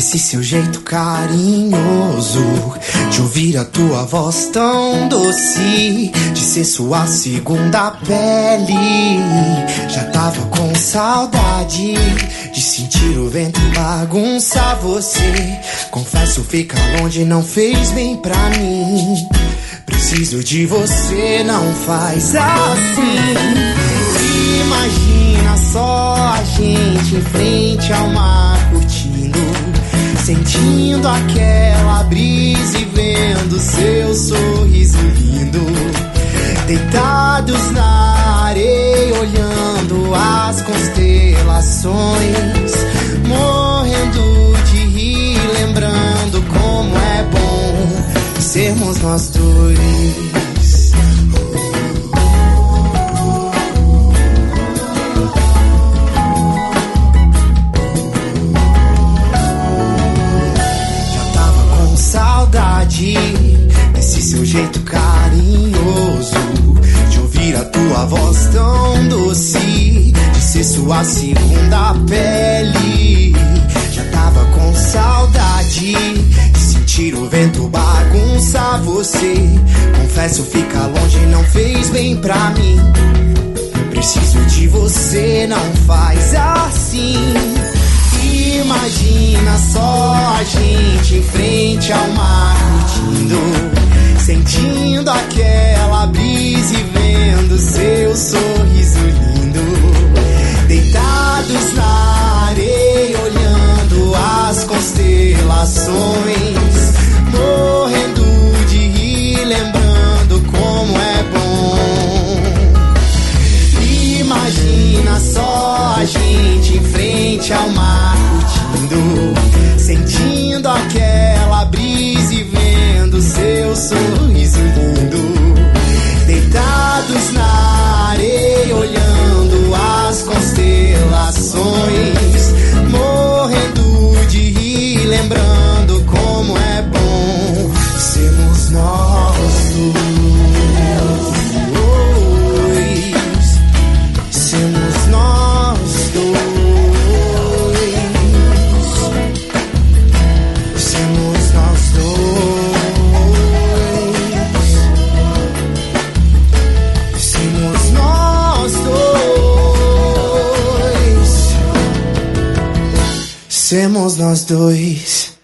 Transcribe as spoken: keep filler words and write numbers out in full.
Esse seu jeito carinhoso de ouvir a tua voz tão doce, de ser sua segunda pele. Já tava com saudade de sentir o vento bagunçar você. Confesso, ficar longe não fez bem pra mim. Preciso de você, não faz assim. Imagina só a gente em frente ao mar, curtindo, sentindo aquela brisa e vendo seu sorriso lindo. Deitados na areia, olhando as constelações, morrendo de rir, lembrando como é bom sermos nós dois. Desse seu jeito carinhoso, de ouvir a tua voz tão doce, de ser sua segunda pele. Já tava com saudade de sentir o vento bagunçar você. Confesso, ficar longe não fez bem pra mim. Preciso de você, não faz assim. Imagina só a gente em frente ao mar, curtindo, sentindo aquela brisa e vendo seu sorriso lindo. Deitados na areia, olhando as constelações, morrendo de rir, lembrando como é bom. Imagina só a gente em frente ao mar, sentindo aquela brisa e vendo seu sorriso lindo. Deitados na areia, olhando as constelações, morrendo de rir, lembrando como é bom sermos nós dois. Sermos nós dois. Sermos nós dois.